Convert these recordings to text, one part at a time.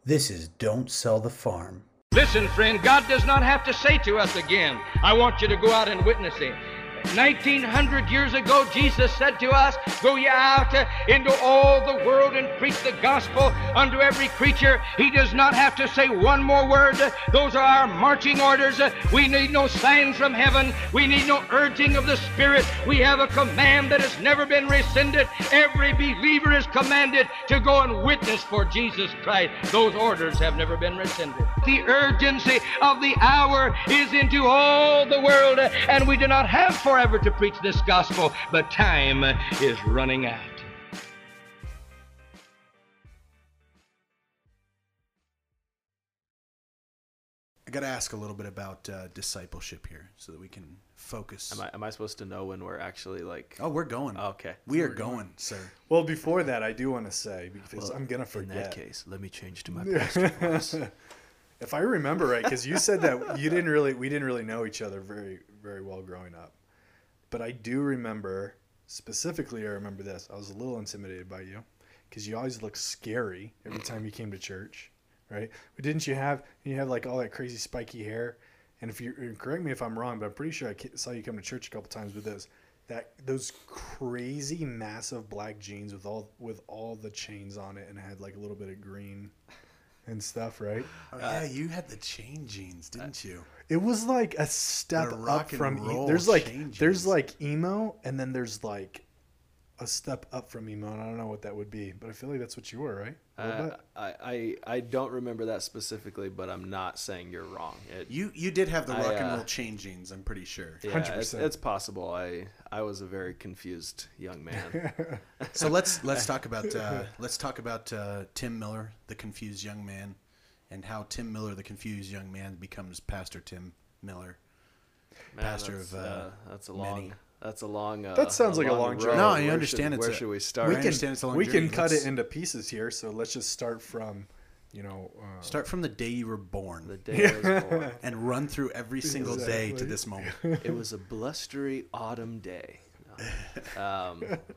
This is Don't Sell the Farm. Listen, friend, God does not have to say to us again, I want you to go out and witness Him. 1900 years ago, Jesus said to us, go ye out into all the world and preach the gospel unto every creature. He does not have to say one more word. Those are our marching orders. We need no sign from heaven. We need no urging of the Spirit. We have a command that has never been rescinded. Every believer is commanded to go and witness for Jesus Christ. Those orders have never been rescinded. The urgency of the hour is into all the world, and we do not have forever to preach this gospel, but time is running out. I got to ask a little bit about discipleship here so that we can focus. Am I supposed to know when we're actually like... Oh, we're going. Okay. We are going, sir. Well, before that, I do want to say, because I'm going to forget. In that case, let me change to my pastor voice. If I remember right, because you said that we didn't really know each other very, very well growing up. But I do remember, specifically I remember this. I was a little intimidated by you because you always looked scary every time you came to church, right? But didn't you have like all that crazy spiky hair? And if you correct me if I'm wrong, but I'm pretty sure I saw you come to church a couple times with those crazy massive black jeans with all the chains on it, and it had like a little bit of green and stuff, right? Oh, yeah, you had the chain jeans, didn't you? It was like a step The up rock and from roll there's chain jeans. like emo, and then there's like a step up from emo, and I don't know what that would be, but I feel like that's what you were, right? A little bit? I don't remember that specifically, but I'm not saying you're wrong. You did have the rock and roll chain jeans, I'm pretty sure. Yeah, 100%. it's possible. I was a very confused young man. So let's talk about Tim Miller, the confused young man, and how Tim Miller, the confused young man, becomes Pastor Tim Miller, Man, pastor that's, of that's a many. long. That's a long. That sounds like a long road. journey. No, I Where understand Where it's should we start? I understand it's a long we journey. can cut Let's it into pieces here, so let's just start from, start from the day you were born The day I was born. and run through every single day to Exactly. this moment. It was a blustery autumn day. No.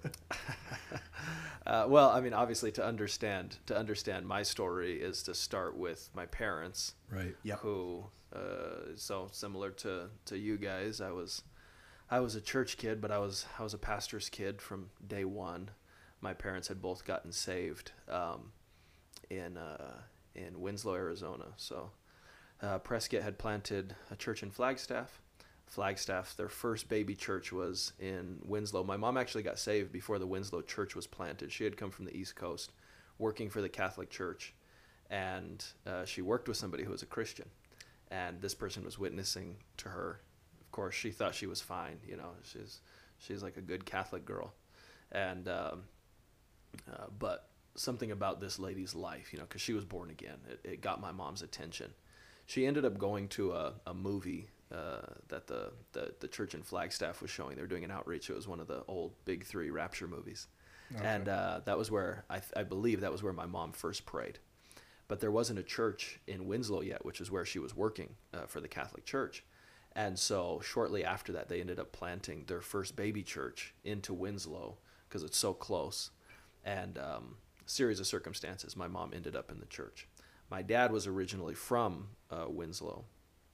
Well, I mean, obviously, to understand my story is to start with my parents, right. Yep. who, so similar to you guys, I was a church kid, but I was a pastor's kid from day one. My parents had both gotten saved in Winslow, Arizona. So Prescott had planted a church in Flagstaff. Their first baby church was in Winslow. My mom actually got saved before the Winslow church was planted. She had come from the East Coast working for the Catholic Church, and she worked with somebody who was a Christian, and this person was witnessing to her. Of course, she thought she was fine. She's like a good Catholic girl, and but something about this lady's life, because she was born again, it got my mom's attention. She ended up going to a movie that the church in Flagstaff was showing. They were doing an outreach. It was one of the old Big Three Rapture movies. Okay. And that was where, I believe that was where my mom first prayed. But there wasn't a church in Winslow yet, which is where she was working for the Catholic Church. And so shortly after that, they ended up planting their first baby church into Winslow because it's so close. And a series of circumstances, my mom ended up in the church. My dad was originally from Winslow,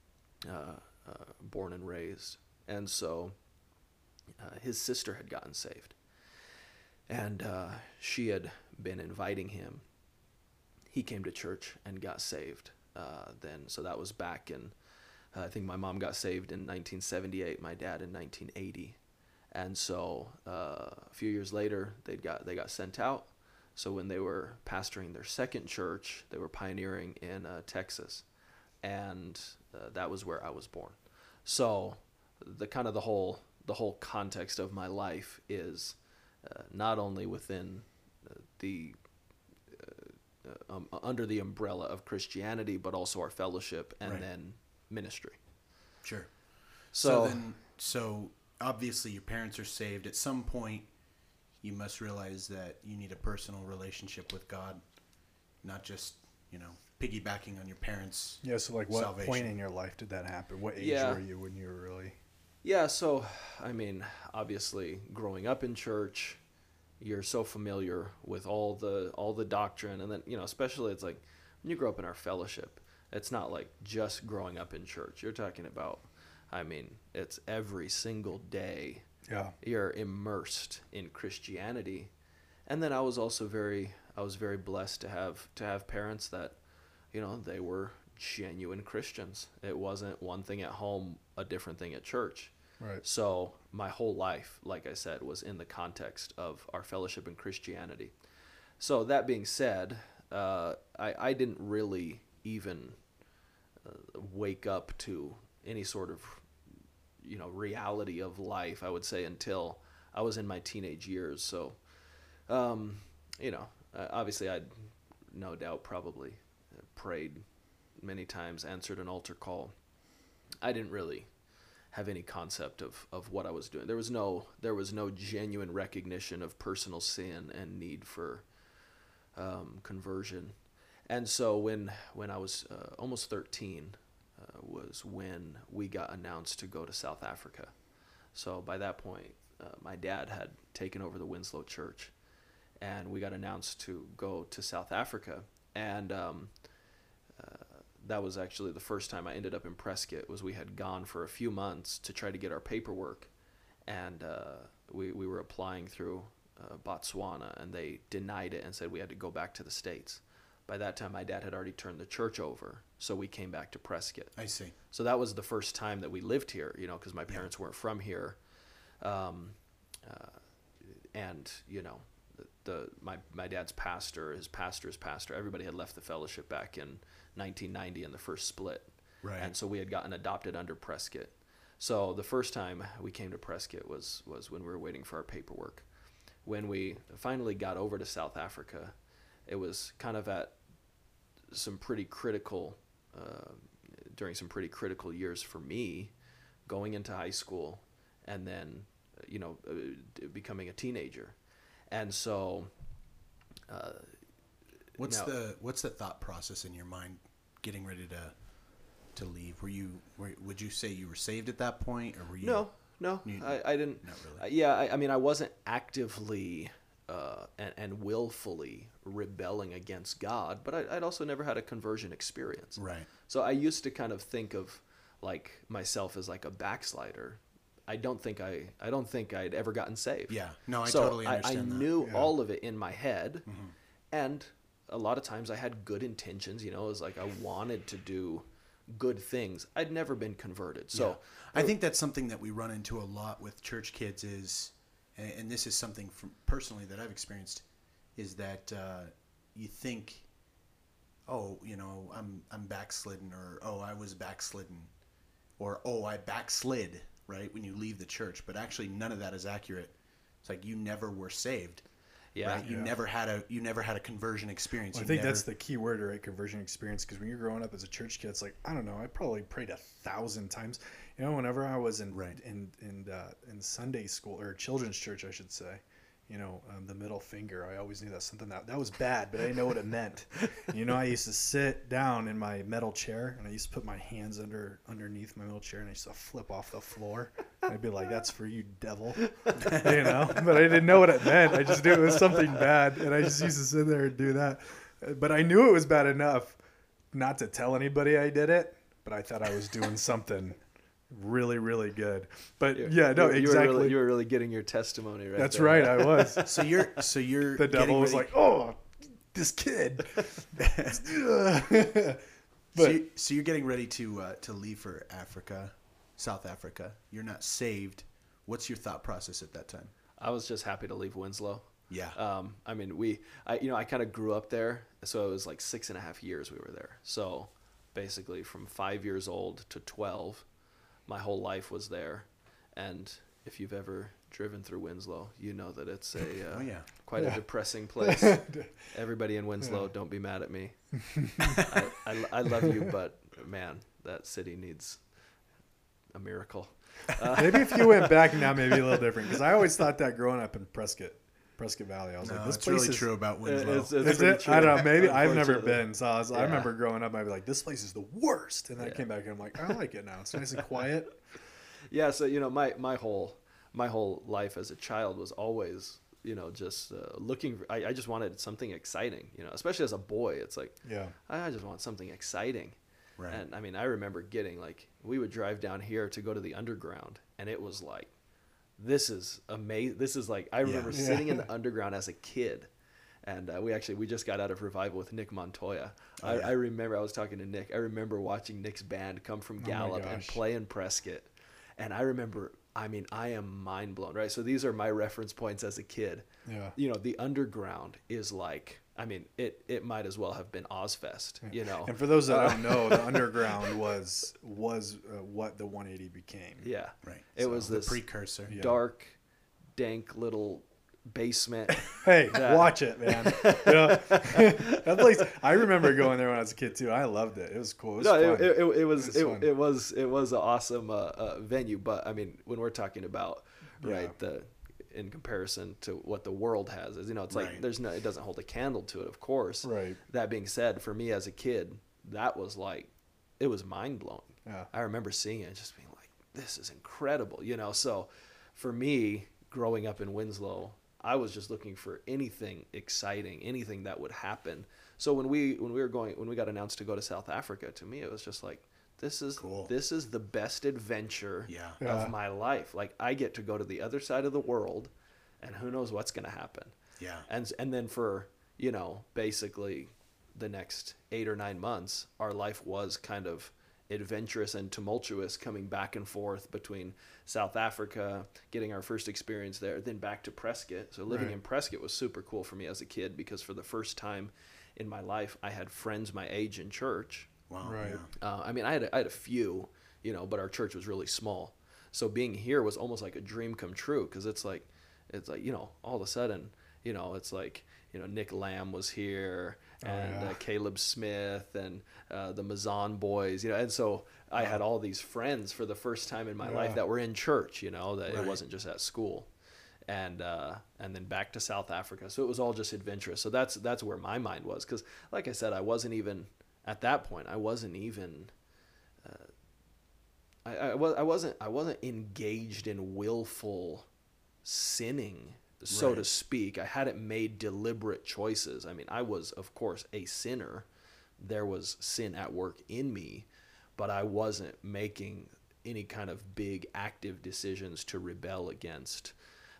born and raised. And so his sister had gotten saved. And she had been inviting him. He came to church and got saved then. So that was back in, I think my mom got saved in 1978, my dad in 1980. And so a few years later, they got sent out. So when they were pastoring their second church, they were pioneering in Texas. And that was where I was born. So the whole context of my life is not only within under the umbrella of Christianity, but also our fellowship and then ministry. Sure. So obviously your parents are saved. At some point, you must realize that you need a personal relationship with God, not just, piggybacking on your parents' Yeah, so like what salvation. point in your life did that happen? What age Yeah. were you when you were really... Yeah, so, I mean, obviously, growing up in church, you're so familiar with all the doctrine, and then, especially it's like you grow up in our fellowship, it's not like just growing up in church. You're talking about, I mean, it's every single day. Yeah. You're immersed in Christianity. And then I was very blessed to have parents that, they were genuine Christians. It wasn't one thing at home, a different thing at church. Right. So my whole life, like I said, was in the context of our fellowship in Christianity. So that being said, I didn't really even wake up to any sort of, reality of life, I would say, until I was in my teenage years. So, obviously I'd no doubt probably prayed many times, answered an altar call. I didn't really have any concept of what I was doing. There was no genuine recognition of personal sin and need for conversion. And so when I was almost 13 was when we got announced to go to South Africa. So by that point, my dad had taken over the Winslow Church, and we got announced to go to South Africa. And that was actually the first time I ended up in Prescott. Was we had gone for a few months to try to get our paperwork, and we were applying through Botswana, and they denied it and said we had to go back to the States. By that time, my dad had already turned the church over, so we came back to Prescott. I see. So that was the first time that we lived here, because my parents weren't from here. And, my dad's pastor, his pastor's pastor, everybody had left the fellowship back in 1990 in the first split. Right. And so we had gotten adopted under Prescott. So the first time we came to Prescott was when we were waiting for our paperwork. When we finally got over to South Africa, it was kind of at some pretty critical, during some pretty critical years for me, going into high school and then, becoming a teenager. And so, what's the thought process in your mind getting ready to leave? Would you say you were saved at that point, or were you? No, I didn't. Not really. Yeah, I mean, I wasn't actively and willfully rebelling against God, but I'd also never had a conversion experience. Right. So I used to kind of think of like myself as like a backslider. I don't think I'd ever gotten saved. Yeah. No, I so totally understand that. I knew all of it in my head, and a lot of times I had good intentions. It was like I wanted to do good things. I'd never been converted. So I think that's something that we run into a lot with church kids is, and this is something from personally that I've experienced, is that you think, I'm backslidden, or I was backslidden, or I backslid, right, when you leave the church. But actually none of that is accurate. It's like you never were saved. Yeah. Right? You never had a conversion experience. Well, I think that's the key word, right? Conversion experience. Because when you're growing up as a church kid, it's like, I don't know, I probably prayed 1,000 times. Whenever I was in Sunday school, or children's church, I should say, the middle finger, I always knew that's something that was bad, but I didn't know what it meant. I used to sit down in my metal chair, and I used to put my hands underneath my metal chair, and I used to flip off the floor. And I'd be like, "That's for you, devil," But I didn't know what it meant. I just knew it was something bad, and I just used to sit there and do that. But I knew it was bad enough not to tell anybody I did it, but I thought I was doing something really, really good. But exactly. You were really getting your testimony right. That's there. right, I was. So you're the devil was like, "Oh, this kid." So you're getting ready to leave for Africa, South Africa. You're not saved. What's your thought process at that time? I was just happy to leave Winslow. Yeah. I mean, I kind of grew up there, so it was like 6.5 years we were there. So basically from 5 years old to 12, my whole life was there. And if you've ever driven through Winslow, you know that it's quite a depressing place. Everybody in Winslow, don't be mad at me. I love you, but man, that city needs a miracle. Maybe if you went back now, maybe a little different. Because I always thought that growing up in Prescott Valley, I was like, this place really is true about Winslow. It's is it? true. I don't know. Maybe I've never been. So I remember growing up, I'd be like, this place is the worst. And then I came back and I'm like, I like it now. It's nice and quiet. Yeah. So my whole life as a child was always just looking. I just wanted something exciting, especially as a boy. It's like, Yeah. I just want something exciting. Right. And I mean, I remember getting we would drive down here to go to the underground, and it was like, this is amazing. This is like, I remember sitting in the underground as a kid. And we just got out of revival with Nick Montoya. I remember, I was talking to Nick. I remember watching Nick's band come from Gallup and play in Prescott. And I remember, I mean, I am mind blown, right? So these are my reference points as a kid. Yeah. The underground is like, I mean, it might as well have been Ozfest, And for those that don't know, the underground was what the 180 became. Yeah. Right. It was the this precursor. dark, dank little basement. Hey, watch it, man. That place. I remember going there when I was a kid too. I loved it. It was cool. It was fun. It was an awesome venue. But I mean, when we're talking about in comparison to what the world has, is it's like it doesn't hold a candle to it, of course. Right. That being said, for me as a kid, that was it was mind blowing. Yeah. I remember seeing it and just being like, this is incredible, So for me, growing up in Winslow, I was just looking for anything exciting, anything that would happen. So when we got announced to go to South Africa, to me it was just like, this is cool. This is the best adventure of my life. Like, I get to go to the other side of the world, and who knows what's going to happen. Yeah. And then for basically the next 8 or 9 months, our life was kind of adventurous and tumultuous, coming back and forth between South Africa, getting our first experience there, then back to Prescott. So living in Prescott was super cool for me as a kid, because for the first time in my life, I had friends my age in church. Wow. Right. Yeah. I mean, I had a few, but our church was really small. So being here was almost like a dream come true, because it's like, all of a sudden, it's like, Nick Lamb was here, and Caleb Smith, and the Mazan boys, and so I had all these friends for the first time in my life that were in church, that it wasn't just at school, and then back to South Africa. So it was all just adventurous. So that's where my mind was, because like I said, I wasn't even at that point. I wasn't even. I wasn't engaged in willful sinning, so to speak. I hadn't made deliberate choices. I mean, I was, of course, a sinner. There was sin at work in me, but I wasn't making any kind of big active decisions to rebel against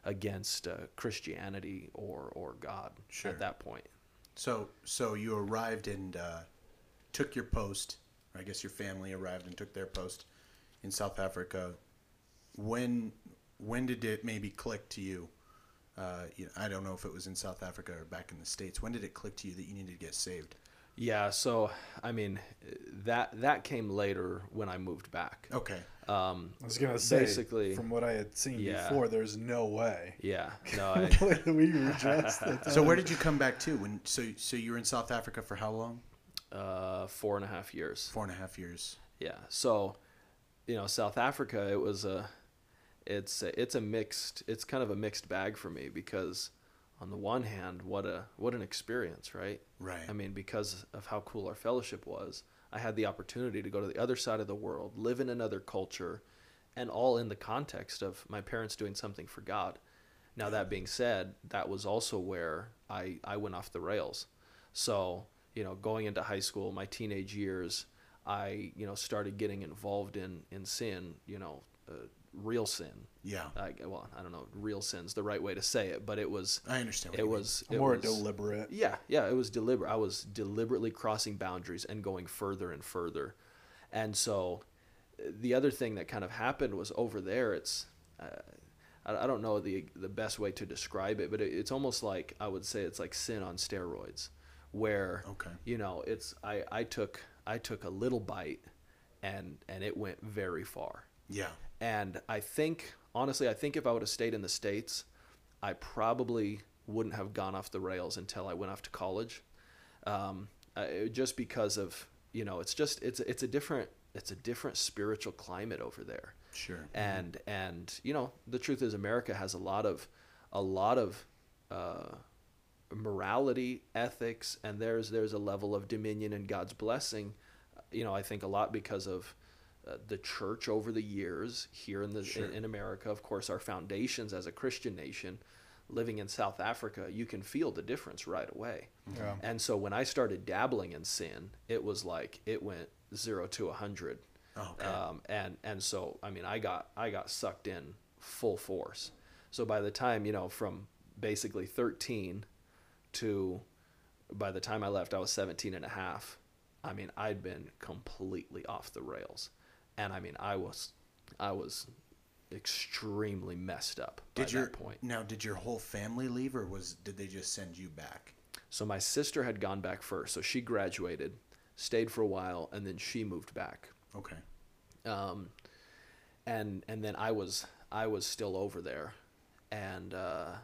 Christianity or God at that point. So you arrived and took your post. Or I guess your family arrived and took their post in South Africa. When did it maybe click to you? I don't know if it was in South Africa or back in the States. When did it click to you that you needed to get saved? Yeah, so I mean, that came later when I moved back. Okay. I was gonna say, basically, from what I had seen before, there's no way. Yeah, no. We were just. So where did you come back to? So you were in South Africa for how long? 4.5 years. 4.5 years. Yeah. So, South Africa, it's kind of a mixed bag for me, because on the one hand, what an experience, right? Right. I mean, because of how cool our fellowship was, I had the opportunity to go to the other side of the world, live in another culture, and all in the context of my parents doing something for God. Now, that being said, that was also where I went off the rails. So, going into high school, my teenage years, I, started getting involved in sin, real sin. Yeah. I don't know, real sin's the right way to say it, but it was. I understand. It was more deliberate. Yeah, it was deliberate. I was deliberately crossing boundaries and going further and further, and so the other thing that kind of happened was over there. It's I don't know the best way to describe it, but it's almost like, I would say it's like sin on steroids, where it's I took a little bite, and it went very far. Yeah. And I think if I would have stayed in the States, I probably wouldn't have gone off the rails until I went off to college, just because of it's a different spiritual climate over there. Sure. And the truth is, America has a lot of morality, ethics, and there's a level of dominion and God's blessing. I think a lot because of the church over the years here in America. Of course, our foundations as a Christian nation living in South Africa, you can feel the difference right away. Yeah. And so when I started dabbling in sin, it was like it went 0 to 100. Okay. And so I mean I got sucked in full force. So by the time, from basically 13 to by the time I left, I was 17 and a half. I mean, I'd been completely off the rails. And I mean, I was extremely messed up by that point. Now, did your whole family leave, or did they just send you back? So my sister had gone back first. So she graduated, stayed for a while, and then she moved back. Okay. And then I was still over there. And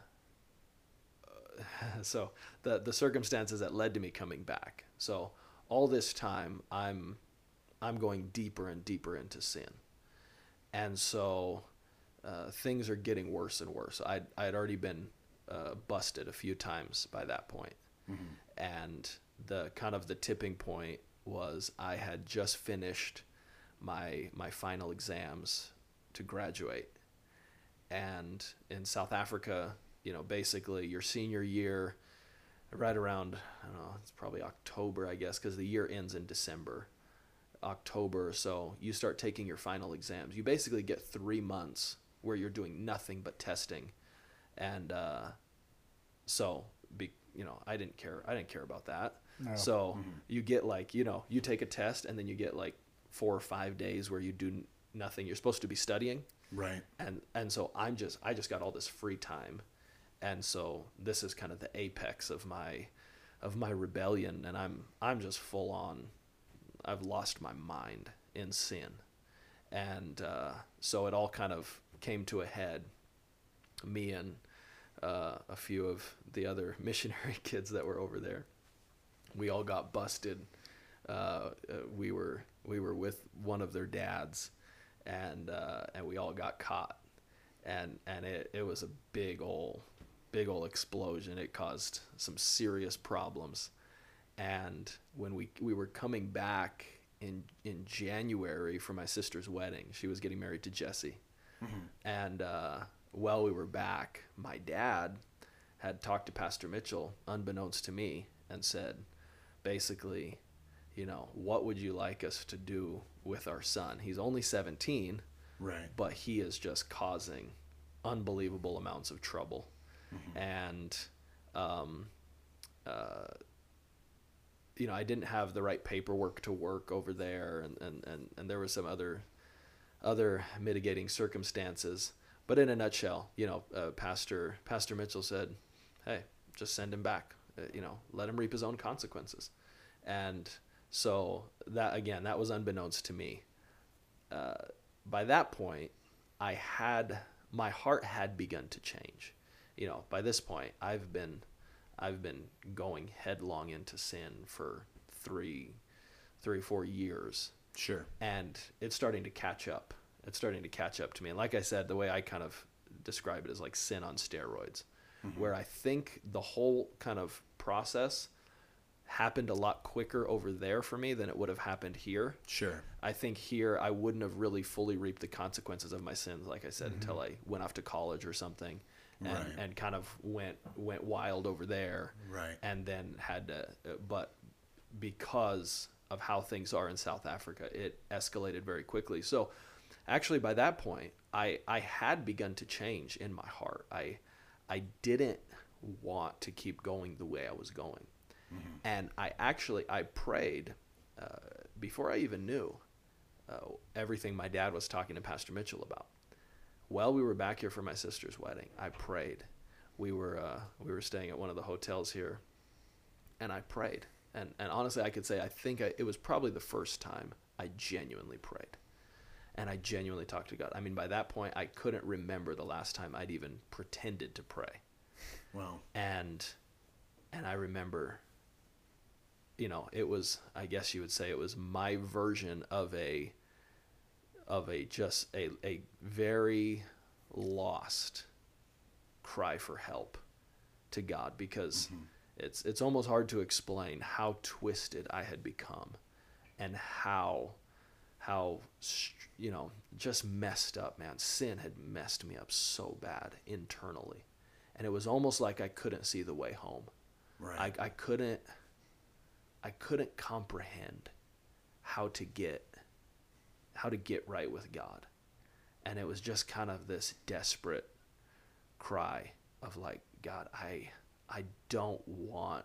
so the circumstances that led to me coming back. So all this time I'm going deeper and deeper into sin. And so things are getting worse and worse. I had already been busted a few times by that point. Mm-hmm. And the tipping point was I had just finished my final exams to graduate. And in South Africa, basically your senior year, right around, I don't know, it's probably October, I guess, because the year ends in December. October, so you start taking your final exams. You basically get 3 months where you're doing nothing but testing. And I didn't care about that. No. So you get you take a test and then you get 4 or 5 days where you do nothing. You're supposed to be studying. Right. And so I just got all this free time. And so this is kind of the apex of my rebellion, and I'm just full on. I've lost my mind in sin. And so it all kind of came to a head. Me and a few of the other missionary kids that were over there, we all got busted. We were with one of their dads, and we all got caught. And it was a big ol' explosion. It caused some serious problems. And when we were coming back in January for my sister's wedding, she was getting married to Jesse. Mm-hmm. And while we were back, my dad had talked to Pastor Mitchell, unbeknownst to me, and said, basically, what would you like us to do with our son? He's only 17, right? But he is just causing unbelievable amounts of trouble. Mm-hmm. And I didn't have the right paperwork to work over there, and there was some other mitigating circumstances. But in a nutshell, Pastor Mitchell said, "Hey, just send him back. Let him reap his own consequences." And so that was unbeknownst to me. By that point, my heart had begun to change. By this point, I've been going headlong into sin for 3 or 4 years. Sure. And it's starting to catch up. It's starting to catch up to me. And like I said, the way I kind of describe it is like sin on steroids, mm-hmm. where I think the whole kind of process happened a lot quicker over there for me than it would have happened here. Sure. I think here I wouldn't have really fully reaped the consequences of my sins, like I said, mm-hmm. until I went off to college or something. And kind of went wild over there, right? And then had to, but because of how things are in South Africa, it escalated very quickly. So, actually, by that point, I had begun to change in my heart. I didn't want to keep going the way I was going, mm-hmm. and I prayed before I even knew everything my dad was talking to Pastor Mitchell about. While we were back here for my sister's wedding, I prayed. We were staying at one of the hotels here, and I prayed. And honestly, I could say it was probably the first time I genuinely prayed, and I genuinely talked to God. I mean, by that point, I couldn't remember the last time I'd even pretended to pray. Wow. And I remember, it was, I guess you would say, it was my version of a very lost cry for help to God, because mm-hmm. it's almost hard to explain how twisted I had become, and how just messed up, man. Sin had messed me up so bad internally, And it was almost like I couldn't see the way home. Right. I couldn't comprehend how to get right with God. And it was just kind of this desperate cry of like, God, I don't want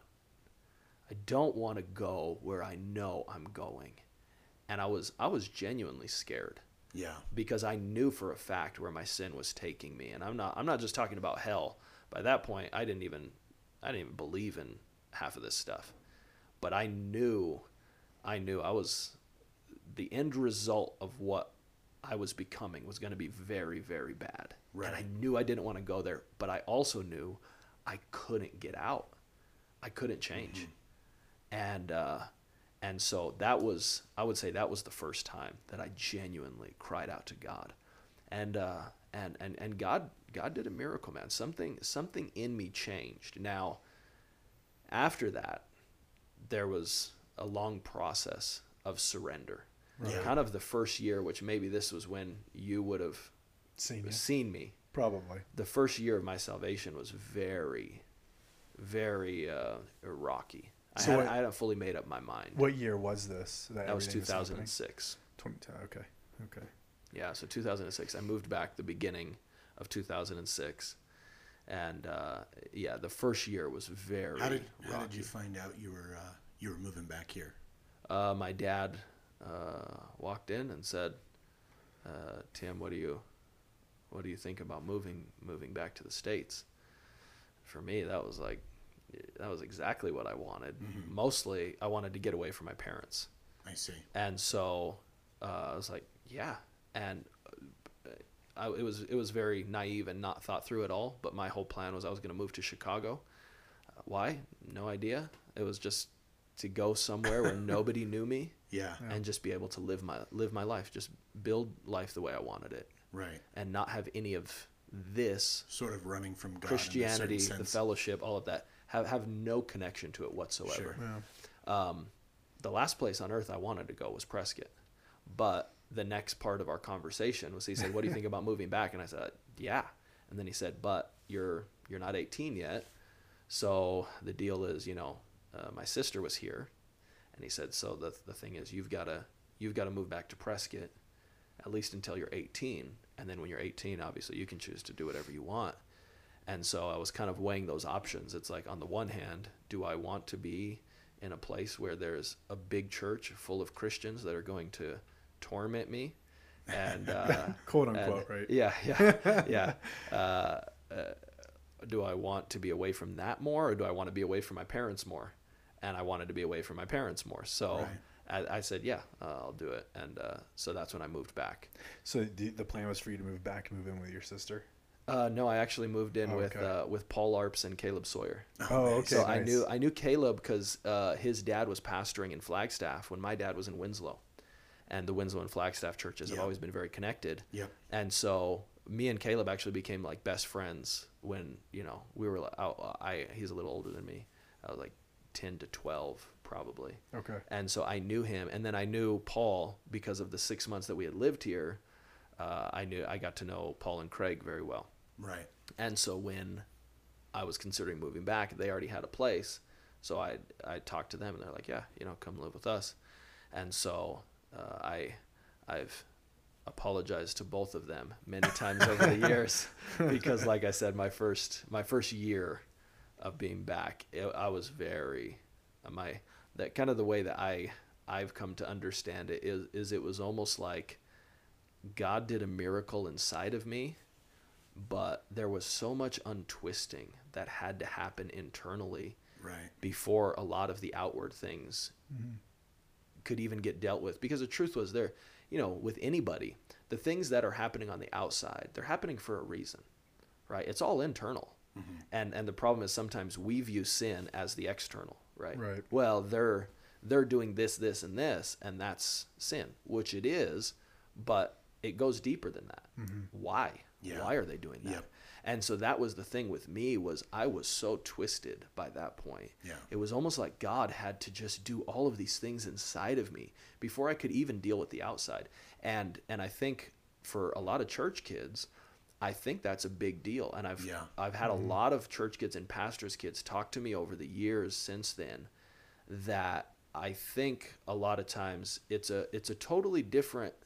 to go where I know I'm going. And I was genuinely scared. Yeah. Because I knew for a fact where my sin was taking me. And I'm not just talking about hell. By that point, I didn't even believe in half of this stuff. But I knew I was, the end result of what I was becoming was going to be very, very bad. Right. And I knew I didn't want to go there, but I also knew I couldn't get out. I couldn't change. Mm-hmm. And so I would say that was the first time that I genuinely cried out to God. And God did a miracle, man. Something in me changed. Now, after that, there was a long process of surrender. Right. Kind of the first year, which maybe this was when you would have seen me. Probably. The first year of my salvation was very, very rocky. I hadn't fully made up my mind. What year was this? That was 2006. 2010. Okay. Yeah, so 2006. I moved back the beginning of 2006. And the first year was very How did rocky. you find out you were moving back here? My dad walked in and said, "Tim, what do you think about moving back to the States?" For me, that was exactly what I wanted. Mm-hmm. Mostly, I wanted to get away from my parents. I see. And so I was like, yeah. And it was very naive and not thought through at all. But my whole plan was I was going to move to Chicago. Why? No idea. It was just to go somewhere where nobody knew me. Yeah. And just be able to live my life, just build life the way I wanted it. Right. And not have any of this sort of running from God, Christianity, the fellowship, all of that, have no connection to it whatsoever. Sure. Yeah. The last place on earth I wanted to go was Prescott. But the next part of our conversation was he said, "What do you think about moving back?" And I said, "Yeah." And then he said, "But you're not 18 yet. So the deal is, my sister was here." And he said, "So the thing is, you've got to move back to Prescott at least until you're 18. And then when you're 18, obviously you can choose to do whatever you want." And so I was kind of weighing those options. It's like, on the one hand, do I want to be in a place where there's a big church full of Christians that are going to torment me? And quote unquote, right? Yeah. Do I want to be away from that more, or do I want to be away from my parents more? And I wanted to be away from my parents more. So right. I said, yeah, I'll do it. And so that's when I moved back. So the plan was for you to move back and move in with your sister? No, I actually moved in with Paul Arps and Caleb Sawyer. Oh, okay. So nice. I knew Caleb because his dad was pastoring in Flagstaff when my dad was in Winslow. And the Winslow and Flagstaff churches have always been very connected. Yep. And so me and Caleb actually became like best friends when, we were he's a little older than me. I was like 10 to 12 probably. Okay. And so I knew him, and then I knew Paul because of the 6 months that we had lived here. I got to know Paul and Craig very well. Right. And so when I was considering moving back, they already had a place. So I talked to them, and they're like, yeah, come live with us. And so I've apologized to both of them many times over the years because, like I said, my first year of being back, I was very that kind of the way that I've come to understand it is it was almost like God did a miracle inside of me, but there was so much untwisting that had to happen internally before a lot of the outward things could even get dealt with. Because the truth was there, with anybody, the things that are happening on the outside, they're happening for a reason, right? It's all internal. Mm-hmm. And the problem is sometimes we view sin as the external, right? Right. Well, they're doing this, and this, and that's sin, which it is, but it goes deeper than that. Mm-hmm. Why? Yeah. Why are they doing that? Yep. And so that was the thing with me, was I was so twisted by that point. Yeah. It was almost like God had to just do all of these things inside of me before I could even deal with the outside. And I think for a lot of church kids, I think that's a big deal. And I've had a lot of church kids and pastors' kids talk to me over the years since then that I think a lot of times it's a totally different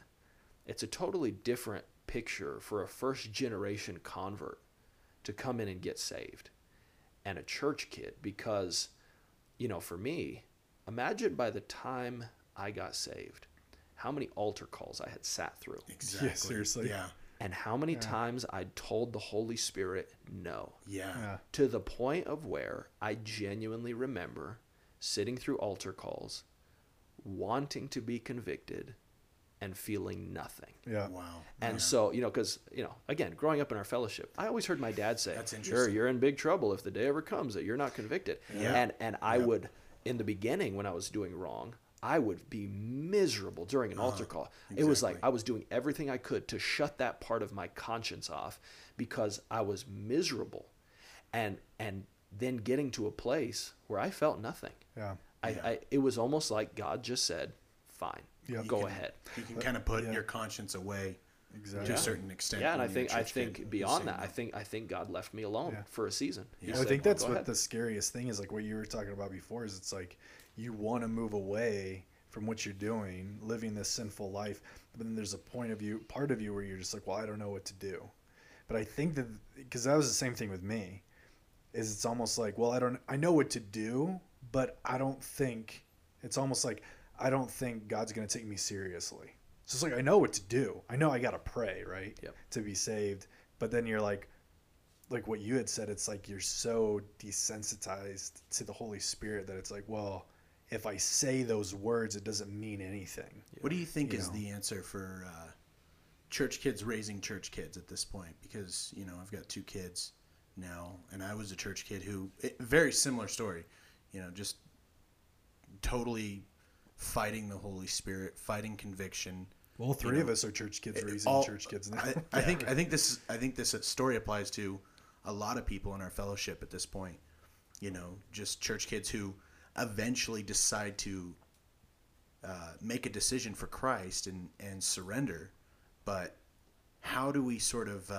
picture for a first generation convert to come in and get saved and a church kid, because, for me, imagine by the time I got saved, how many altar calls I had sat through. Exactly. Yeah, seriously. Yeah. And how many times I'd told the Holy Spirit no. Yeah. To the point of where I genuinely remember sitting through altar calls, wanting to be convicted, and feeling nothing. Yeah. Wow. And so, because, again, growing up in our fellowship, I always heard my dad say, That's interesting. sure, you're in big trouble if the day ever comes that you're not convicted. Yeah. And I would, in the beginning when I was doing wrong, I would be miserable during an altar call. It was like I was doing everything I could to shut that part of my conscience off because I was miserable. And then getting to a place where I felt nothing. Yeah. It was almost like God just said, fine, go ahead. You can kind of put your conscience away to a certain extent. Yeah, and I think beyond that, I think God left me alone for a season. I think that's what the scariest thing is, like what you were talking about before, is it's like you want to move away from what you're doing, living this sinful life, but then there's a part of you where you're just like, well, I don't know what to do. But I think that, because that was the same thing with me, is it's almost like, well, I know what to do, but it's almost like I don't think God's going to take me seriously. So it's like, I know what to do. I know I got to pray, right? Yep. To be saved. But then you're like what you had said, it's like you're so desensitized to the Holy Spirit that it's like, well, if I say those words, it doesn't mean anything. What do you think is the answer for church kids raising church kids at this point? Because, I've got 2 kids now, and I was a church kid very similar story, just totally fighting the Holy Spirit, fighting conviction. Well, 3 of us are church kids raising church kids now. I think this story applies to a lot of people in our fellowship at this point. Just church kids who eventually decide to make a decision for Christ and surrender. But how do we sort of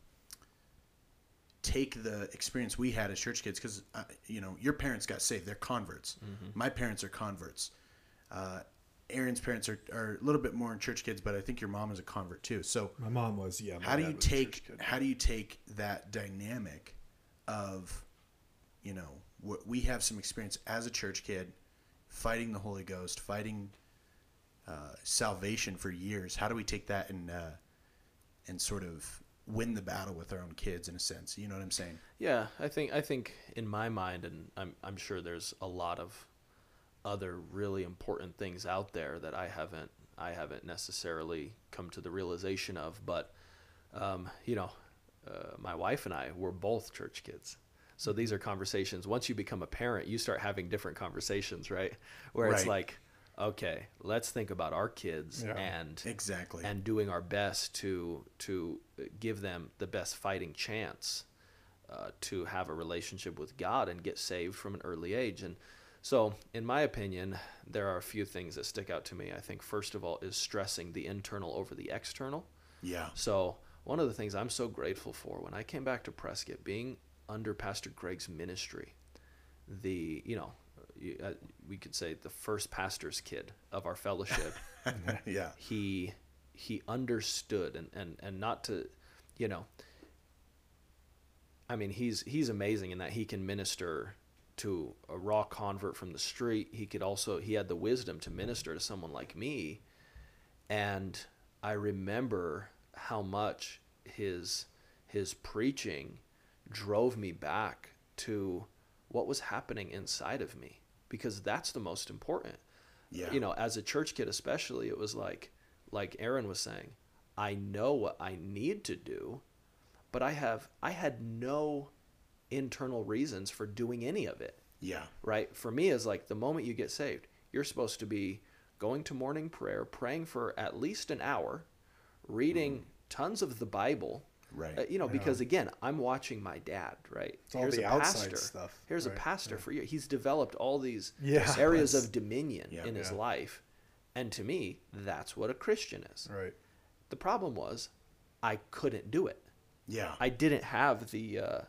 take the experience we had as church kids? Because your parents got saved; they're converts. Mm-hmm. My parents are converts. Aaron's parents are a little bit more in church kids, but I think your mom is a convert too. So my mom was, yeah. How do you take that dynamic of, what we have some experience as a church kid, fighting the Holy Ghost, fighting salvation for years? How do we take that and sort of win the battle with our own kids in a sense? You know what I'm saying? Yeah, I think in my mind, and I'm sure there's a lot of other really important things out there that I haven't necessarily come to the realization of, but my wife and I were both church kids. So these are conversations. Once you become a parent, you start having different conversations, right? Where it's like, okay, let's think about our kids and doing our best to give them the best fighting chance to have a relationship with God and get saved from an early age. And so, in my opinion, there are a few things that stick out to me. I think, first of all, is stressing the internal over the external. Yeah. So, one of the things I'm so grateful for, when I came back to Prescott, being under Pastor Greg's ministry, we could say the first pastor's kid of our fellowship. Yeah. He understood and not to, I mean, he's amazing in that he can minister to a raw convert from the street. He had the wisdom to minister to someone like me. And I remember how much his preaching drove me back to what was happening inside of me, because that's the most important. Yeah. As a church kid especially, it was like Aaron was saying, I know what I need to do, but I had no internal reasons for doing any of it. Yeah. Right? For me, it's like the moment you get saved, you're supposed to be going to morning prayer, praying for at least an hour, reading tons of the Bible. Right. Because again, I'm watching my dad, right? It's all the outside stuff. Here's a pastor for you. He's developed all these areas of dominion in his life. And to me, that's what a Christian is. Right. The problem was I couldn't do it. Yeah. I didn't have the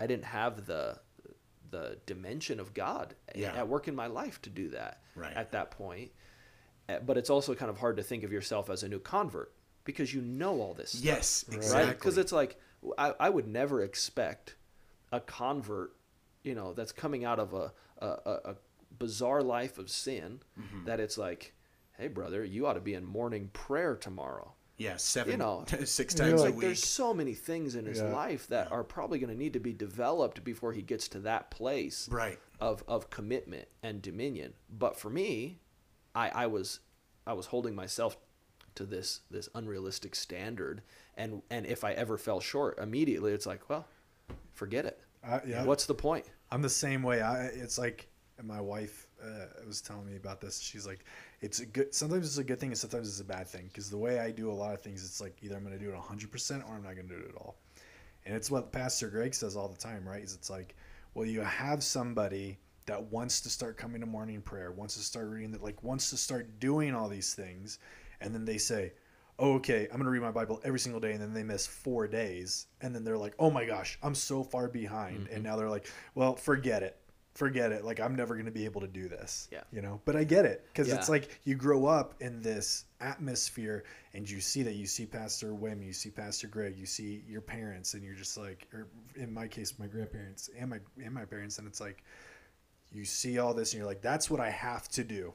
dimension of God at work in my life to do that at that point. But it's also kind of hard to think of yourself as a new convert because you know all this stuff. Yes, exactly. Because it's like I would never expect a convert, that's coming out of a bizarre life of sin, that it's like, hey, brother, you ought to be in morning prayer tomorrow. Yeah, 6 times a week. There's so many things in his life that are probably going to need to be developed before he gets to that place of commitment and dominion. But for me, I was holding myself to this unrealistic standard, and if I ever fell short, immediately it's like, well, forget it. What's the point? I'm the same way. It's like my wife was telling me about this. She's like, sometimes it's a good thing and sometimes it's a bad thing, because the way I do a lot of things, it's like either I'm going to do it 100% or I'm not going to do it at all. And it's what Pastor Greg says all the time, right? It's like, well, you have somebody that wants to start coming to morning prayer, wants to start reading, that like wants to start doing all these things, and then they say, oh, okay, I'm going to read my Bible every single day, and then they miss 4 days, and then they're like, oh my gosh, I'm so far behind, and now they're like, well, forget it, like I'm never going to be able to do this. But I get it, because it's like you grow up in this atmosphere, and you see Pastor Wim, you see Pastor Greg, you see your parents, and you're just like, or in my case, my grandparents and my parents, and it's like, you see all this and you're like, that's what I have to do,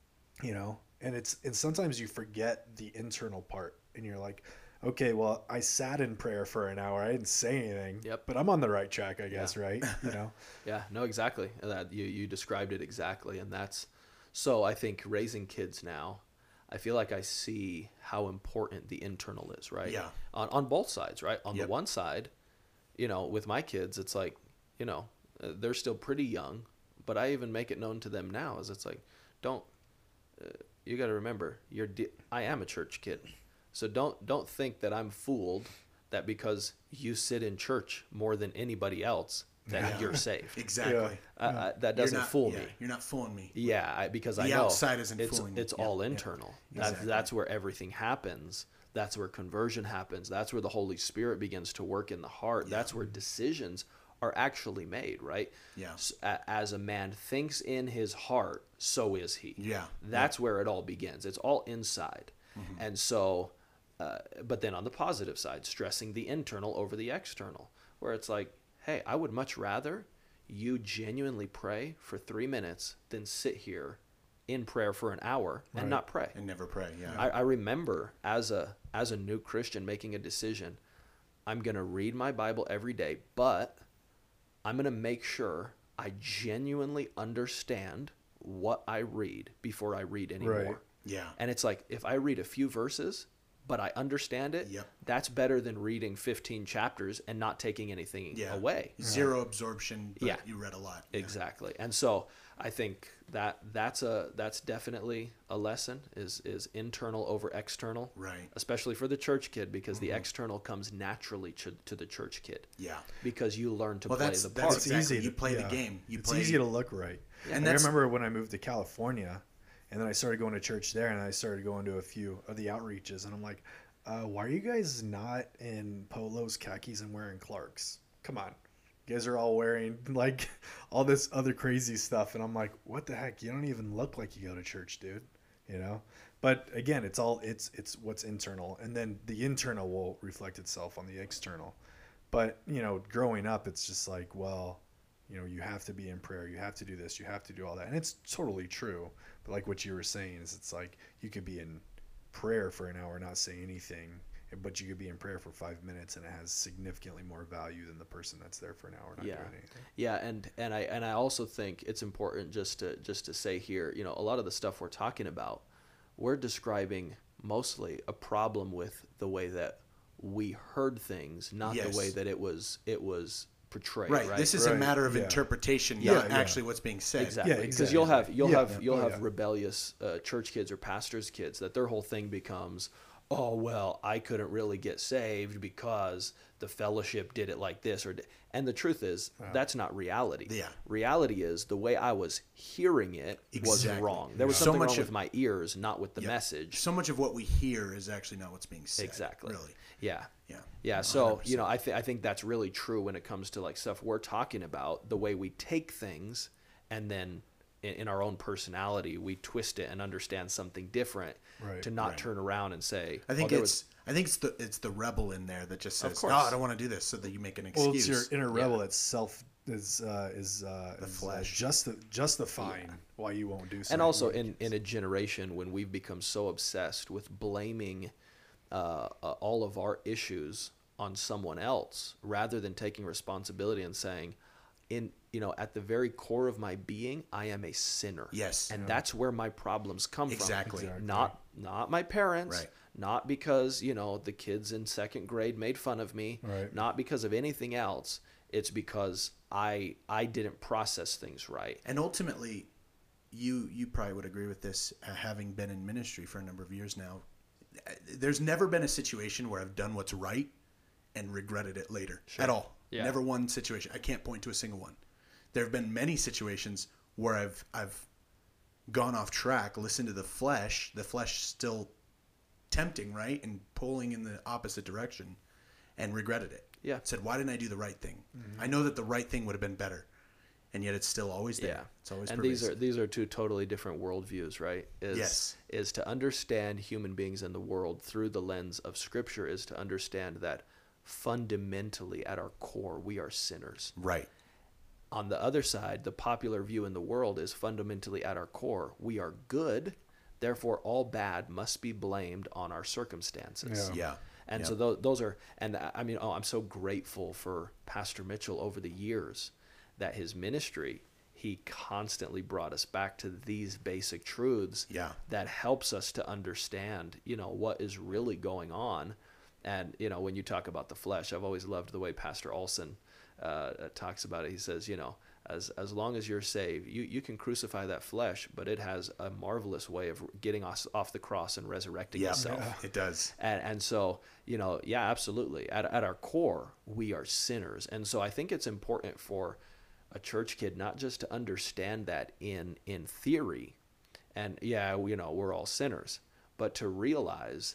and sometimes you forget the internal part, and you're like, okay, well, I sat in prayer for an hour, I didn't say anything, but I'm on the right track, I guess, right? Yeah, no, exactly. That you described it exactly. And so I think raising kids now, I feel like I see how important the internal is, right? Yeah. On both sides, right? On the one side, with my kids, it's like, they're still pretty young, but I even make it known to them now, is it's like, you got to remember, I am a church kid. So don't think that I'm fooled that because you sit in church more than anybody else that you're saved. Exactly. That doesn't fool me. You're not fooling me. Yeah, because I know the outside isn't fooling me. It's all internal. Exactly. That's where everything happens. That's where conversion happens. That's where the Holy Spirit begins to work in the heart. That's where decisions are actually made, right? Yeah. So, as a man thinks in his heart, so is he. Yeah. That's where it all begins. It's all inside. And so, but then on the positive side, stressing the internal over the external, where it's like, hey, I would much rather you genuinely pray for 3 minutes than sit here in prayer for an hour and not pray. And never pray, I remember as a new Christian making a decision, I'm going to read my Bible every day, but I'm going to make sure I genuinely understand what I read before I read anymore. Right. Yeah. And it's like, if I read a few verses, but I understand it, that's better than reading 15 chapters and not taking anything away. Zero absorption, but you read a lot. Exactly. And so I think that's definitely a lesson is internal over external. Right. Especially for the church kid, because the external comes naturally to the church kid. Yeah. Because you learn to play the part. That's exactly. You play the game. It's easy to look right. Yeah. And I remember when I moved to California, and then I started going to church there, and I started going to a few of the outreaches, and I'm like, why are you guys not in polos, khakis, and wearing Clarks? Come on. You guys are all wearing like all this other crazy stuff, and I'm like, what the heck? You don't even look like you go to church, dude. But again, it's what's internal, and then the internal will reflect itself on the external. But growing up, it's just like, well, you have to be in prayer, you have to do this, you have to do all that, and it's totally true. But like what you were saying is, it's like you could be in prayer for an hour, not say anything, but you could be in prayer for 5 minutes, and it has significantly more value than the person that's there for an hour not doing anything. Yeah, and I also think it's important just to say here, a lot of the stuff we're talking about, we're describing mostly a problem with the way that we heard things, not the way that it was portrayed. Right. This is a matter of interpretation, not actually what's being said. Exactly. Because you'll have rebellious church kids or pastors' kids that their whole thing becomes, oh, well, I couldn't really get saved because the fellowship did it like this. And the truth is, that's not reality. Yeah. Reality is the way I was hearing it was Exactly. wrong. There was So something much wrong of- with my ears, not with the message. So much of what we hear is actually not what's being said. Exactly. Really. Yeah. Yeah. Yeah. So, 100%. I think that's really true when it comes to like stuff we're talking about, the way we take things and then in our own personality, we twist it and understand something different Right, to not right. turn around and say, I think oh, it's the rebel in there that just says, course. "Oh, I don't want to do this," so that you make an excuse. Well, it's your inner rebel. It's self is flesh. justifying why you won't do something. and also in a generation when we've become so obsessed with blaming all of our issues on someone else rather than taking responsibility and saying, at the very core of my being, I am a sinner. Yes. And that's where my problems come Exactly. from. Not my parents, Right. not because, the kids in second grade made fun of me, Right. not because of anything else. It's because I didn't process things right. And ultimately, you probably would agree with this, having been in ministry for a number of years now. There's never been a situation where I've done what's right and regretted it later at all. Yeah. Never one situation. I can't point to a single one. There have been many situations where I've gone off track, listened to the flesh still tempting, right, and pulling in the opposite direction, and regretted it. Yeah. Said, why didn't I do the right thing? I know that the right thing would have been better, and yet it's still always there. Yeah, It's always and pervasive. these are two totally different worldviews, right? Yes. Is to understand human beings in the world through the lens of Scripture is to understand that fundamentally at our core we are sinners. Right. On the other side, the popular view in the world is fundamentally at our core we are good, therefore all bad must be blamed on our circumstances. Yeah. And Yeah. so those are, and I mean, I'm so grateful for Pastor Mitchell over the years that his ministry, he constantly brought us back to these basic truths Yeah. that helps us to understand, what is really going on. And, when you talk about the flesh, I've always loved the way Pastor Olson talks about it. He says, as long as you're saved, you can crucify that flesh, but it has a marvelous way of getting us off the cross and resurrecting itself. It does. And so, absolutely. At our core, we are sinners. And so I think it's important for a church kid not just to understand that in theory, and we're all sinners, but to realize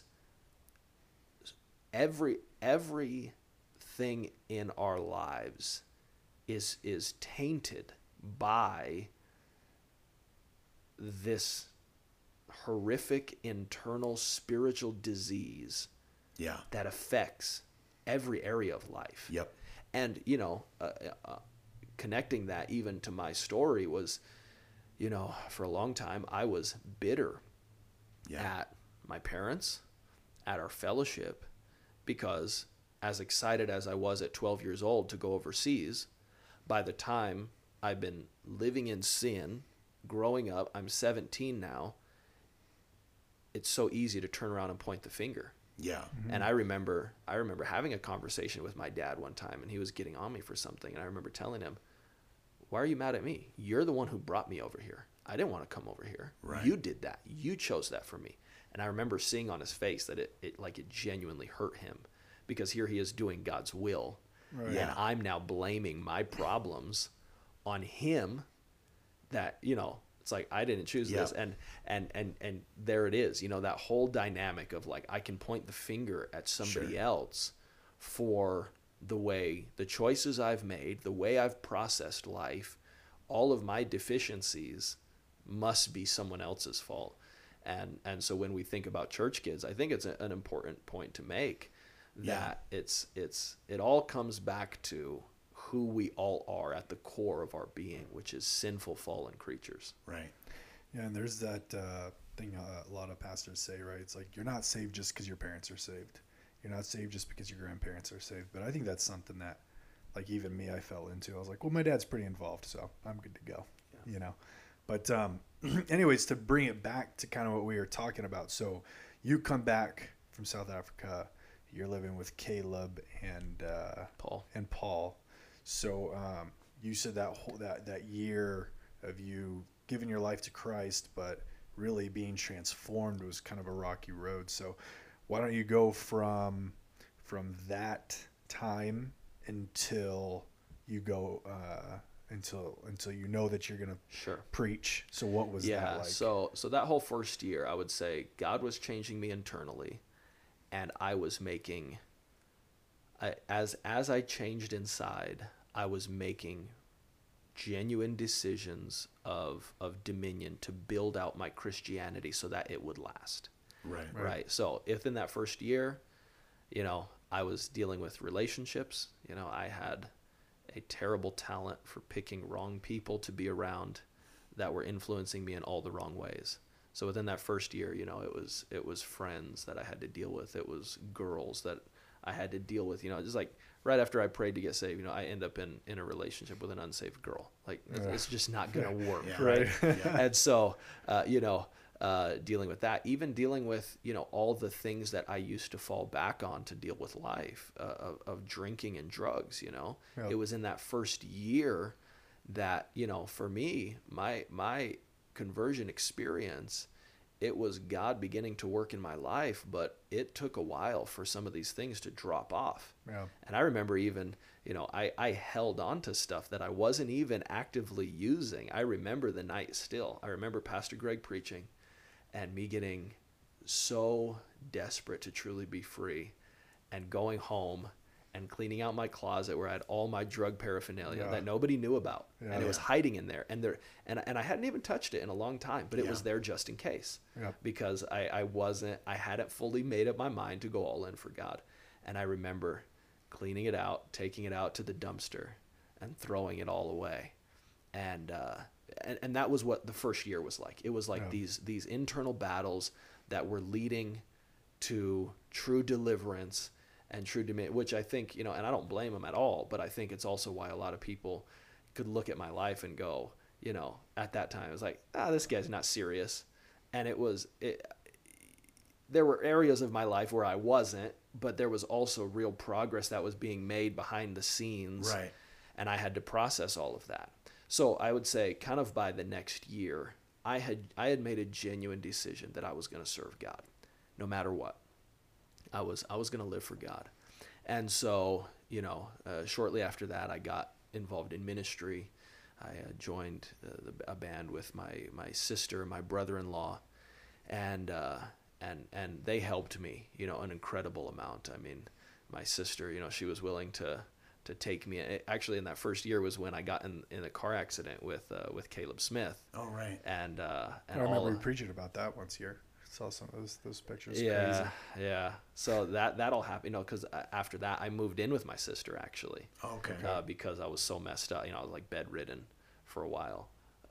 everything in our lives is tainted by this horrific internal spiritual disease Yeah. that affects every area of life. Yep. And connecting that even to my story was, for a long time I was bitter at my parents, at our fellowship, because as excited as I was at 12 years old to go overseas, by the time I've been living in sin, growing up, I'm 17 now, it's so easy to turn around and point the finger. Yeah. And I remember having a conversation with my dad one time, and he was getting on me for something, and I remember telling him, "Why are you mad at me? You're the one who brought me over here. I didn't want to come over here. Right. You did that. You chose that for me." And I remember seeing on his face that it genuinely hurt him, because here he is doing God's will, Right. and Yeah. I'm now blaming my problems on him. That it's like I didn't choose Yeah. this, and there it is. That whole dynamic of like I can point the finger at somebody Sure. else for the choices I've made, the way I've processed life, all of my deficiencies must be someone else's fault. And so when we think about church kids, I think it's an important point to make that it all comes back to who we all are at the core of our being, which is sinful, fallen creatures. Right. Yeah, and there's that thing a lot of pastors say, right? It's like you're not saved just because your parents are saved. You're not saved just because your grandparents are saved. But I think that's something that, like even me, I fell into. I was like, well, my dad's pretty involved, so I'm good to go. Yeah. But anyways, to bring it back to kind of what we were talking about. So you come back from South Africa. You're living with Caleb and Paul. So you said that year of you giving your life to Christ, but really being transformed was kind of a rocky road. So why don't you go from that time until you go until you know that you're gonna preach. So what was that like? So that whole first year, I would say God was changing me internally, and I was making, as I changed inside, I was making genuine decisions of dominion to build out my Christianity so that it would last. Right. So if in that first year, I was dealing with relationships, I had a terrible talent for picking wrong people to be around that were influencing me in all the wrong ways. So within that first year, it was friends that I had to deal with. It was girls that I had to deal with, just like right after I prayed to get saved, I end up in a relationship with an unsaved girl. Like it's just not going to work. Right. And so, dealing with that, even dealing with, all the things that I used to fall back on to deal with life, of drinking and drugs, It was in that first year that, for me, my conversion experience, it was God beginning to work in my life, but it took a while for some of these things to drop off. Yeah. And I remember even, I held on to stuff that I wasn't even actively using. I remember the night still. I remember Pastor Greg preaching and me getting so desperate to truly be free and going home and cleaning out my closet where I had all my drug paraphernalia that nobody knew about. And it was hiding in there. And I hadn't even touched it in a long time, but it was there just in case. Because I hadn't fully made up my mind to go all in for God. And I remember cleaning it out, taking it out to the dumpster and throwing it all away. And that was what the first year was like. It was like these internal battles that were leading to true deliverance and true dominion, which I think, and I don't blame them at all, but I think it's also why a lot of people could look at my life and go, at that time, it was like, this guy's not serious. And there were areas of my life where I wasn't, but there was also real progress that was being made behind the scenes. Right. And I had to process all of that. So I would say kind of by the next year, I had made a genuine decision that I was going to serve God no matter what. I was going to live for God. And so, shortly after that, I got involved in ministry. I joined a band with my sister, my brother-in-law, and they helped me, an incredible amount. I mean, my sister, she was willing to take me. Actually, in that first year was when I got in a car accident with Caleb Smith. Oh, right. And I remember you preaching about that once a year. Saw some of those pictures. Crazy. Yeah. So that all happened, because after that I moved in with my sister actually. Oh, okay. Because I was so messed up, I was like bedridden for a while,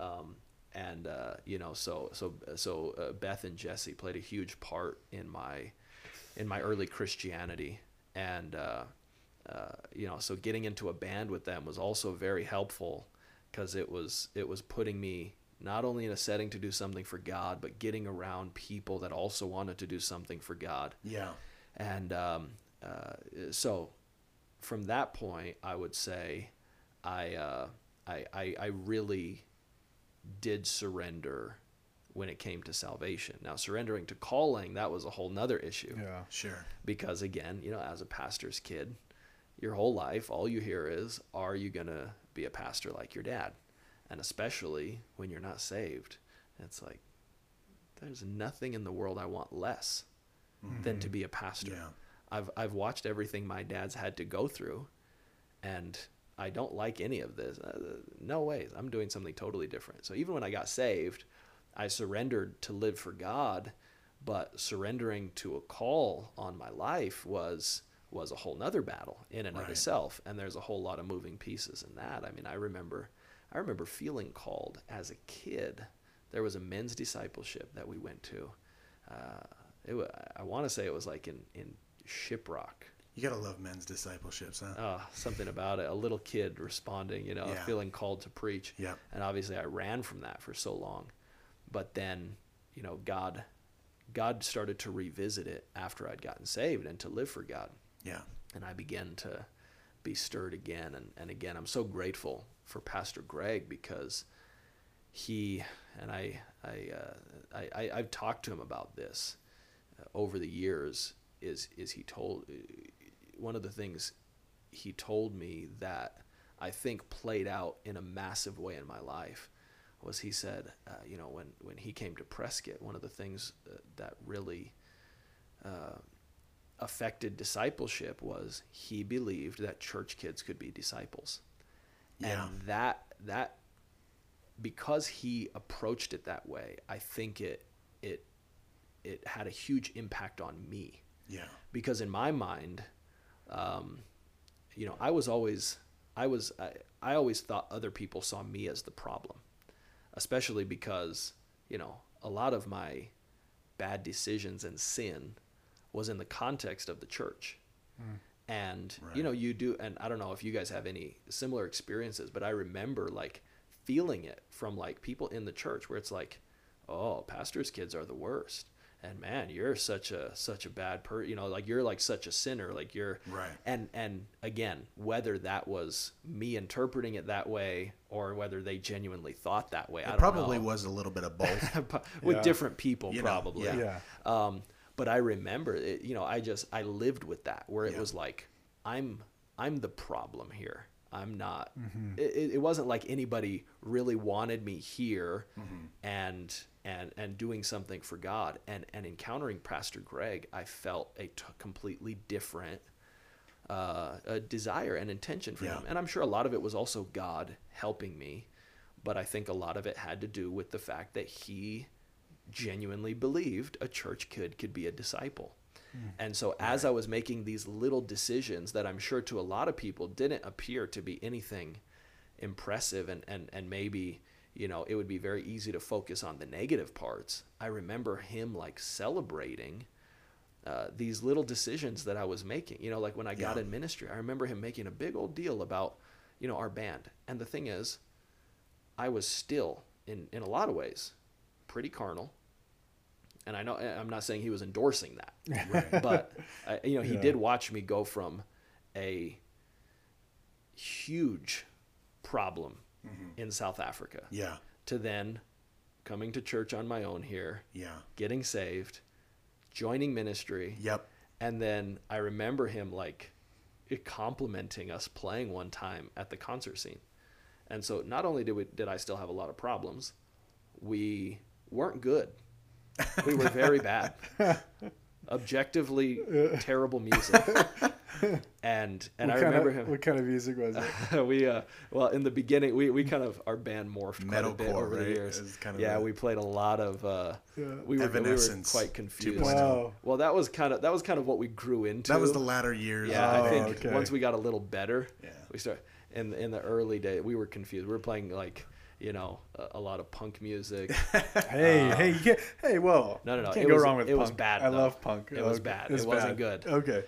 so Beth and Jesse played a huge part in my early Christianity, and so getting into a band with them was also very helpful because it was putting me not only in a setting to do something for God, but getting around people that also wanted to do something for God. Yeah. And so from that point, I would say I really did surrender when it came to salvation. Now, surrendering to calling, that was a whole nother issue. Yeah, sure. Because again, as a pastor's kid, your whole life, all you hear is, are you going to be a pastor like your dad? And especially when you're not saved, it's like, there's nothing in the world I want less than to be a pastor. Yeah. I've watched everything my dad's had to go through, and I don't like any of this. No ways. I'm doing something totally different. So even when I got saved, I surrendered to live for God, but surrendering to a call on my life was a whole nother battle in and of itself. And there's a whole lot of moving pieces in that. I mean, I remember feeling called as a kid. There was a men's discipleship that we went to. I want to say it was like in Shiprock. You gotta love men's discipleships, huh? Something about it. A little kid responding, feeling called to preach. Yeah. And obviously I ran from that for so long. But then, God started to revisit it after I'd gotten saved and to live for God. Yeah. And I began to be stirred again. And again, I'm so grateful for Pastor Greg because he and I've talked to him about this over the years. is one of the things he told me that I think played out in a massive way in my life was he said, when he came to Prescott, one of the things that really affected discipleship was he believed that church kids could be disciples. Yeah. And that because he approached it that way, I think it had a huge impact on me. Yeah. Because in my mind, I always thought other people saw me as the problem, especially because, a lot of my bad decisions and sin was in the context of the church. And, Right. you do, and I don't know if you guys have any similar experiences, but I remember like feeling it from like people in the church where it's like, oh, pastors' kids are the worst. And man, you're such a bad like you're like such a sinner, like you're right. And again, whether that was me interpreting it that way or whether they genuinely thought that way, I don't probably know. was a little bit of both. With different people, You know, probably. yeah. But I remember it, I lived with that where it was like, I'm the problem here. I'm not, it wasn't like anybody really wanted me here and doing something for God and encountering Pastor Greg, I felt a completely different a desire and intention for him. And I'm sure a lot of it was also God helping me, but I think a lot of it had to do with the fact that he genuinely believed a church kid could be a disciple. And so as I was making these little decisions that I'm sure to a lot of people didn't appear to be anything impressive and maybe, it would be very easy to focus on the negative parts. I remember him like celebrating these little decisions that I was making, like when I got in ministry, I remember him making a big old deal about, our band. And the thing is, I was still in a lot of ways pretty carnal. And I know I'm not saying he was endorsing that, right. But he did watch me go from a huge problem in South Africa, to then coming to church on my own here, getting saved, joining ministry, and then I remember him like complimenting us playing one time at the concert scene, and so not only did I still have a lot of problems, we weren't good. We were very bad, objectively terrible music. And I remember him. What kind of music was it? Well, in the beginning, we kind of, our band morphed quite a bit over the years. We played a lot of, we were quite confused. Wow. Well, that was kind of what we grew into. That was the latter years. Yeah, I think once we got a little better, we started, in the early days, we were confused. We were playing like, a lot of punk music. Hey, you can't. Hey, whoa. No. You can't go wrong with punk. It was bad. I love punk. It was bad. It wasn't good. Okay.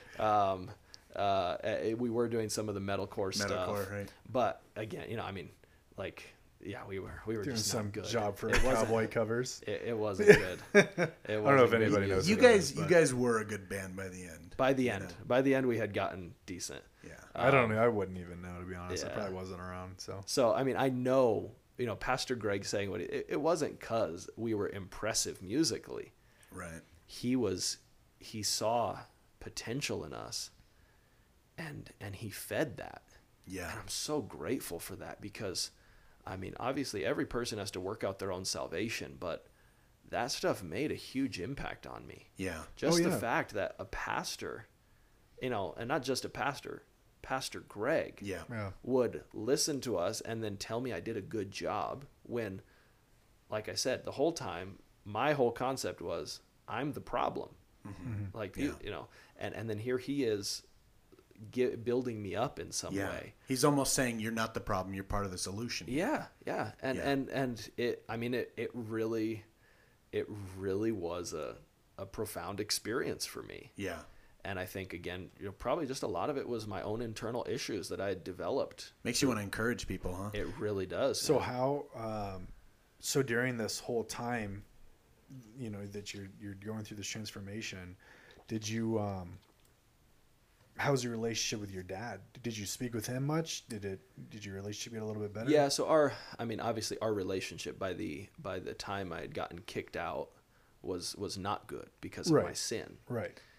We were doing some of the metalcore stuff. Right. But again, we were Doing just some not good. job for cowboy covers. It wasn't good. I don't know if anybody knows. You guys were a good band by the end. By the end, we had gotten decent. Yeah. I don't know. I wouldn't even know, to be honest. Yeah. I probably wasn't around. So I mean, I know. Pastor Greg saying what it wasn't because we were impressive musically. Right. He saw potential in us and he fed that. Yeah. And I'm so grateful for that because, I mean, obviously every person has to work out their own salvation, but that stuff made a huge impact on me. Yeah. Just the fact that a pastor, and not just a pastor, Pastor Greg would listen to us and then tell me I did a good job when, like I said, the whole time, my whole concept was I'm the problem. Like, and then here he is building me up in some way. He's almost saying you're not the problem, you're part of the solution. Yeah. And it really was a profound experience for me. Yeah. And I think, again, probably just a lot of it was my own internal issues that I had developed. Makes you want to encourage people, huh? It really does. So so during this whole time, that you're going through this transformation, did you, how was your relationship with your dad? Did you speak with him much? Did your relationship get a little bit better? Yeah. So obviously our relationship by the time I had gotten kicked out was not good because of my sin. Right.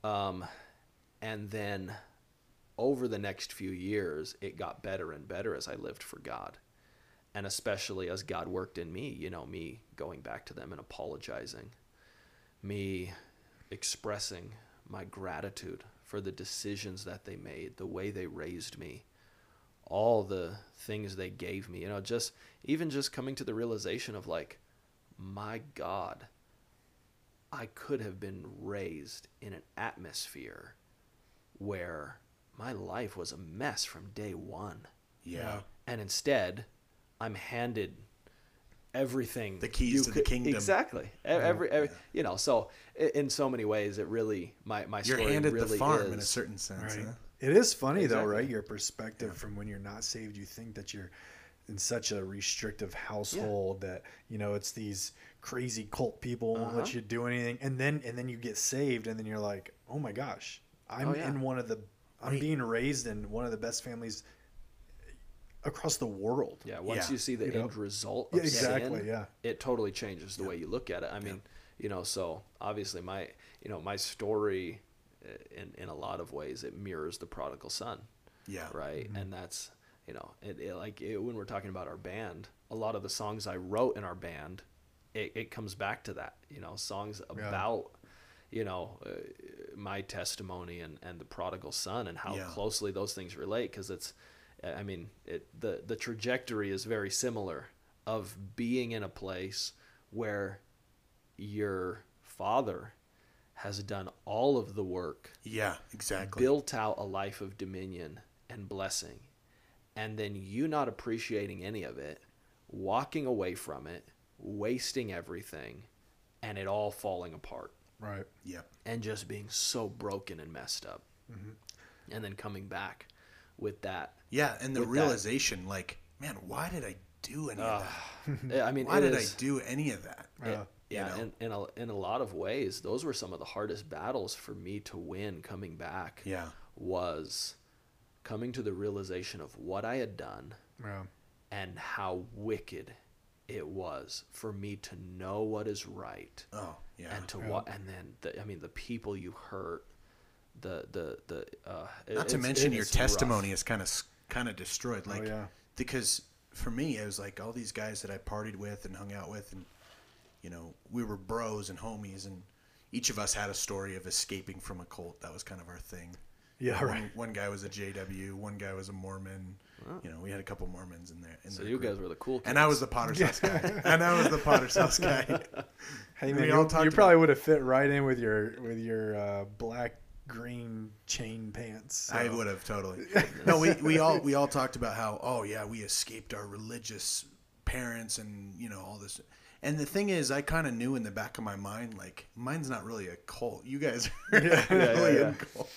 And then over the next few years, it got better and better as I lived for God. And especially as God worked in me, you know, me going back to them and apologizing, me expressing my gratitude for the decisions that they made, the way they raised me, all the things they gave me, you know, just coming to the realization of like, my God, I could have been raised in an atmosphere where my life was a mess from day one. Yeah. And instead, I'm handed everything. The keys to the kingdom. Exactly. Every you know, so in so many ways, it really, my story You're handed really the farm is. in a certain sense. Right. Huh? It is funny though, Exactly. right? Your perspective from when you're not saved, you think that you're in such a restrictive household that, you know, it's these crazy cult people won't let you do anything. And then you get saved and then you're like, oh my gosh, I'm I'm being raised in one of the best families across the world. Yeah, once Yeah. you see the You know? end result of Exactly, sin, yeah. it totally changes the way you look at it. I mean, you know, so obviously my story in a lot of ways, it mirrors the prodigal son. Yeah. Right. And that's, you know, when we're talking about our band, a lot of the songs I wrote in our band, it comes back to that, you know, songs about, you know, my testimony and the prodigal son and how closely those things relate. 'Cause it's, I mean, the trajectory is very similar of being in a place where your father has done all of the work, Yeah, exactly. built out a life of dominion and blessing, and then you not appreciating any of it, walking away from it, wasting everything, and it all falling apart. Right. Yep. And just being so broken and messed up. And then coming back with that. Yeah, and the With that- realization, like, man, why did I do any of that? I mean, Why did I do any of that? Yeah, You know? in a lot of ways, those were some of the hardest battles for me to win coming back. Yeah. Was coming to the realization of what I had done Yeah. and how wicked it was for me to know what is right. Oh, yeah. And to what, and then the people you hurt, Not to mention your testimony is kind of destroyed. Like, because for me, it was like all these guys that I partied with and hung out with, and you know, we were bros and homies, and each of us had a story of escaping from a cult. That was kind of our thing. Yeah, right. One guy was a JW, one guy was a Mormon. Oh. You know, we had a couple Mormons in there. So you guys were the cool kids. And I was the Potter's House guy. Hey man, you probably would have fit right in with your black green chain pants. So. I would have totally. No, we all talked about how we escaped our religious parents and you know all this. And the thing is, I kind of knew in the back of my mind, like, mine's not really a cult. You guys are really in cult.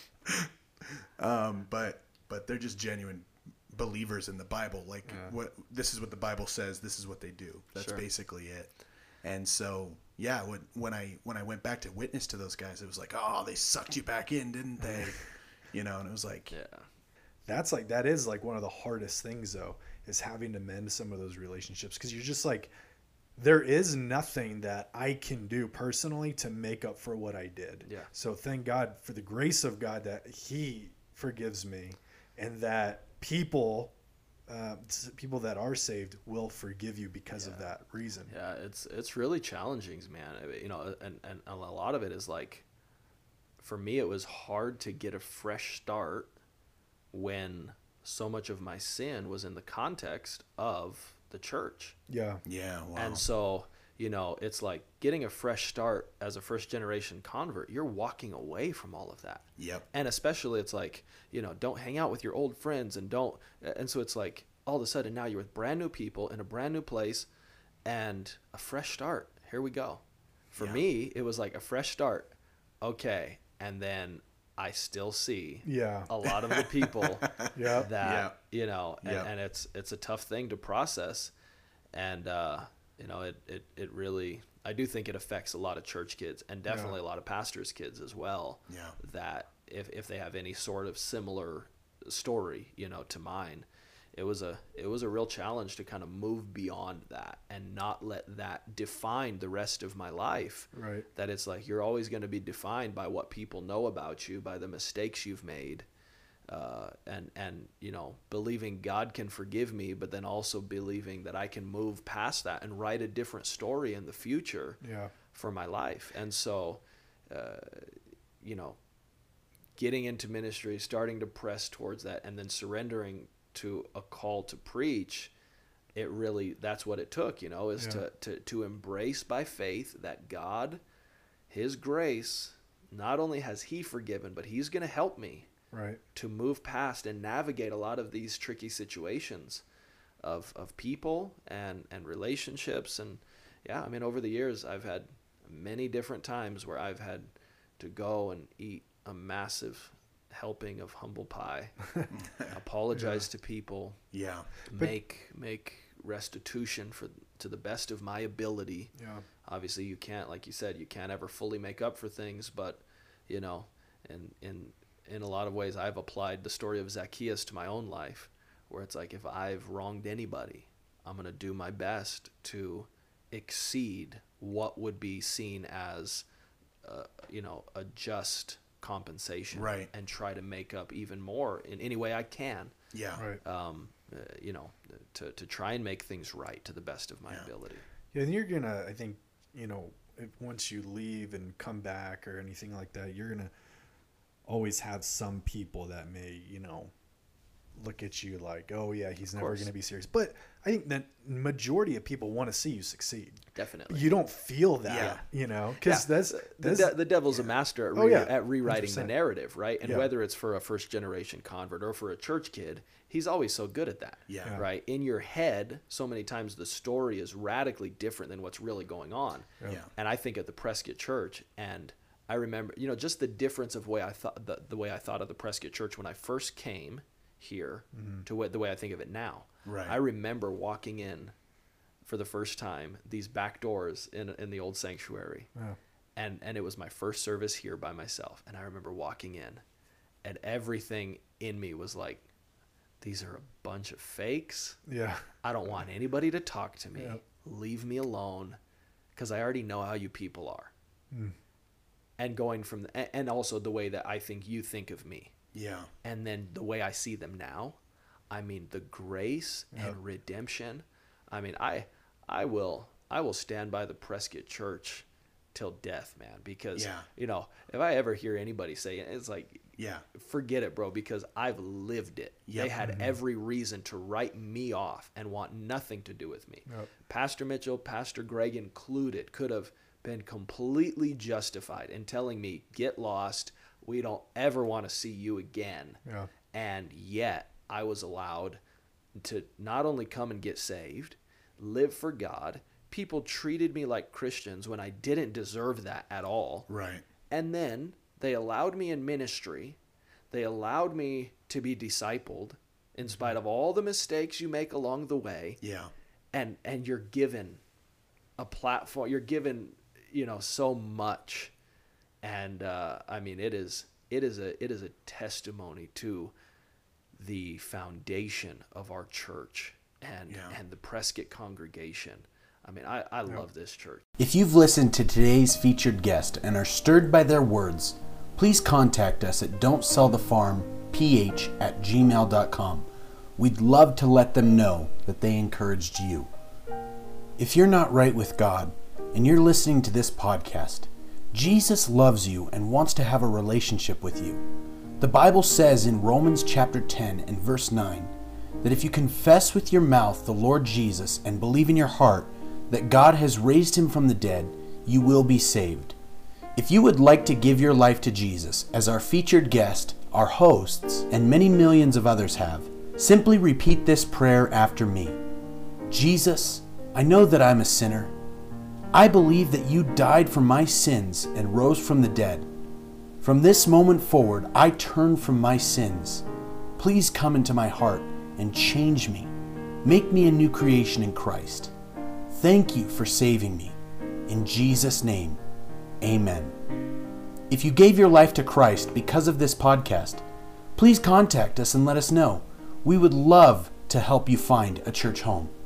But they're just genuine believers in the Bible. Like, this is what the Bible says. This is what they do. That's basically it. And so, yeah, when I went back to witness to those guys, it was like, oh, they sucked you back in, didn't they? You know, and it was like, that is like one of the hardest things though, is having to mend some of those relationships, because you're just like, there is nothing that I can do personally to make up for what I did. Yeah. So thank God for the grace of God that He forgives me, and that people that are saved will forgive you because of that reason. Yeah, it's really challenging, man. You know, and a lot of it is like, for me, it was hard to get a fresh start when so much of my sin was in the context of the church. Yeah. Yeah. Wow. And so, you know, it's like getting a fresh start as a first generation convert. You're walking away from all of that. Yep. And especially it's like, you know, don't hang out with your old friends and so it's like all of a sudden now you're with brand new people in a brand new place and a fresh start. Here we go. For me, it was like a fresh start. Okay. And then I still see a lot of the people that, you know, and it's a tough thing to process. And, you know, it really, I do think it affects a lot of church kids and definitely a lot of pastors' kids as well. Yeah. That if they have any sort of similar story, you know, to mine, it was a real challenge to kind of move beyond that and not let that define the rest of my life. Right. That it's like you're always going to be defined by what people know about you, by the mistakes you've made, and you know, believing God can forgive me, but then also believing that I can move past that and write a different story in the future for my life. And so, you know, getting into ministry, starting to press towards that, and then surrendering to a call to preach, it really, that's what it took, you know, is to embrace by faith that God, his grace, not only has he forgiven, but he's going to help me to move past and navigate a lot of these tricky situations of people and relationships. And yeah, I mean, over the years, I've had many different times where I've had to go and eat a massive helping of humble pie, apologize to people, make restitution to the best of my ability. Obviously you can't, like you said, you can't ever fully make up for things, but you know, and in a lot of ways I've applied the story of Zacchaeus to my own life, where it's like, if I've wronged anybody, I'm going to do my best to exceed what would be seen as you know, a just compensation, and try to make up even more in any way I can. You know, to try and make things right to the best of my ability. Yeah, and you're gonna, I think, you know, once you leave and come back or anything like that, you're gonna always have some people that may, you know, look at you like, oh yeah, he's never going to be serious. But I think that majority of people want to see you succeed. Definitely. You don't feel that, you know, because that's the devil's a master at rewriting 100%. The narrative, right? And whether it's for a first generation convert or for a church kid, he's always so good at that. Right. In your head, so many times the story is radically different than what's really going on. And I think at the Prescott Church, and I remember, you know, just the difference of way I thought, the way I thought of the Prescott Church when I first came here to the way I think of it now. I remember walking in for the first time these back doors in the old sanctuary, and it was my first service here by myself. And I remember walking in, and everything in me was like, these are a bunch of fakes. I don't want anybody to talk to me. Leave me alone, because I already know how you people are. And going from and also the way that I think you think of me. And then the way I see them now, I mean, the grace and redemption. I mean, I will stand by the Prescott Church till death, man, because you know, if I ever hear anybody say it, it's like, forget it, bro, because I've lived it. They had every reason to write me off and want nothing to do with me. Pastor Mitchell, Pastor Greg included, could have been completely justified in telling me, get lost, we don't ever want to see you again. And yet I was allowed to not only come and get saved, live for God. People treated me like Christians when I didn't deserve that at all. And then they allowed me in ministry. They allowed me to be discipled in spite of all the mistakes you make along the way. And you're given a platform. You're given, you know, so much. And I mean, it is a testimony to the foundation of our church and the Prescott congregation. I mean, I love this church. If you've listened to today's featured guest and are stirred by their words, please contact us at don'tsellthefarmph@gmail.com. We'd love to let them know that they encouraged you. If you're not right with God and you're listening to this podcast, Jesus loves you and wants to have a relationship with you. The Bible says in Romans chapter 10 and verse 9 that if you confess with your mouth the Lord Jesus and believe in your heart that God has raised him from the dead, you will be saved. If you would like to give your life to Jesus, as our featured guest, our hosts, and many millions of others have, simply repeat this prayer after me. Jesus, I know that I'm a sinner. I believe that you died for my sins and rose from the dead. From this moment forward, I turn from my sins. Please come into my heart and change me. Make me a new creation in Christ. Thank you for saving me. In Jesus' name, amen. If you gave your life to Christ because of this podcast, please contact us and let us know. We would love to help you find a church home.